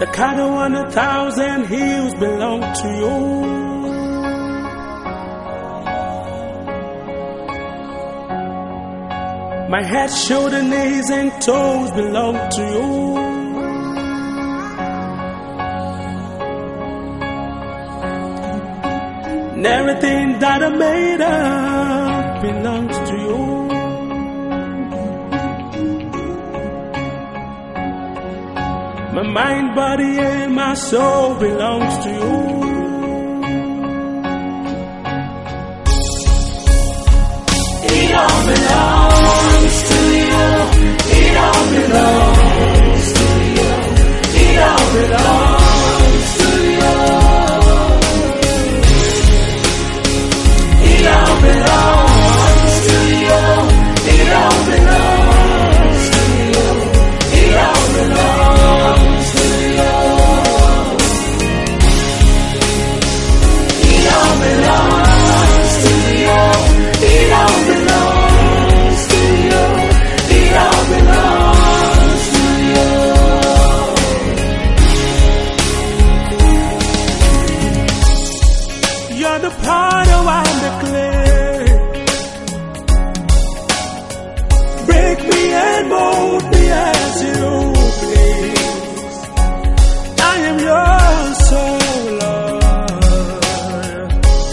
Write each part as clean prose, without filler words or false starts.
The cattle on 1,000 hills belong to you. My head, shoulder, knees and toes belong to you. And everything that I made up belongs to you. My mind, body and my soul belongs to you. It all belongs to you. It all belongs to you. It all belongs to you. It all belongs to you. It all belongs to you. It all belongs to you. It all belongs to you. It all belongs to you. It all belongs to you. You're the potter, I'm the clay. Break me and mold me as you please. I am yours, so Lord.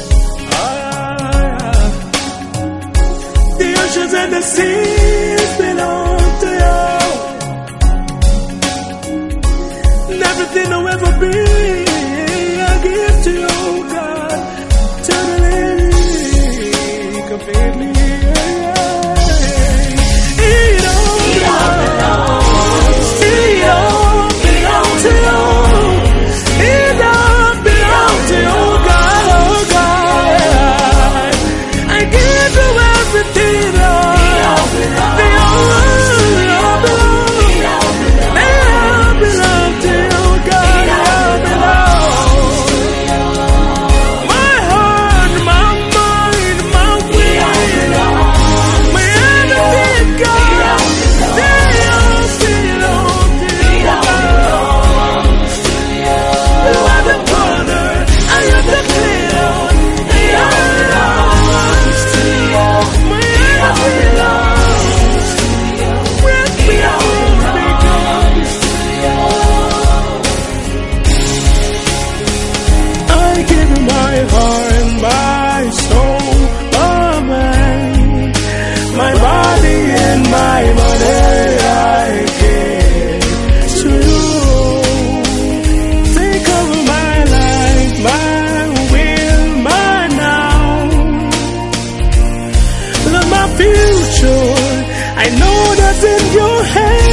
The oceans and the seas belong to you. And everything I'll ever be, I give to you, God. Totally, completely. It all belongs to you. It all belongs to you. It all belongs to you, God. Oh God, I give you everything, Lord. It all belongs. They all belong. They all belong to you, God. They all belong. My heart, my mind, my will, my everything, God. They all belong to you, God. You are the potter, I am the clay. They all belongs to you. My everything, breath belongs to you. I give you my heart, my soul, my mind, my body and my body. I give to you. Take over my life, my will, my now. Love my future, I know that's in your hands.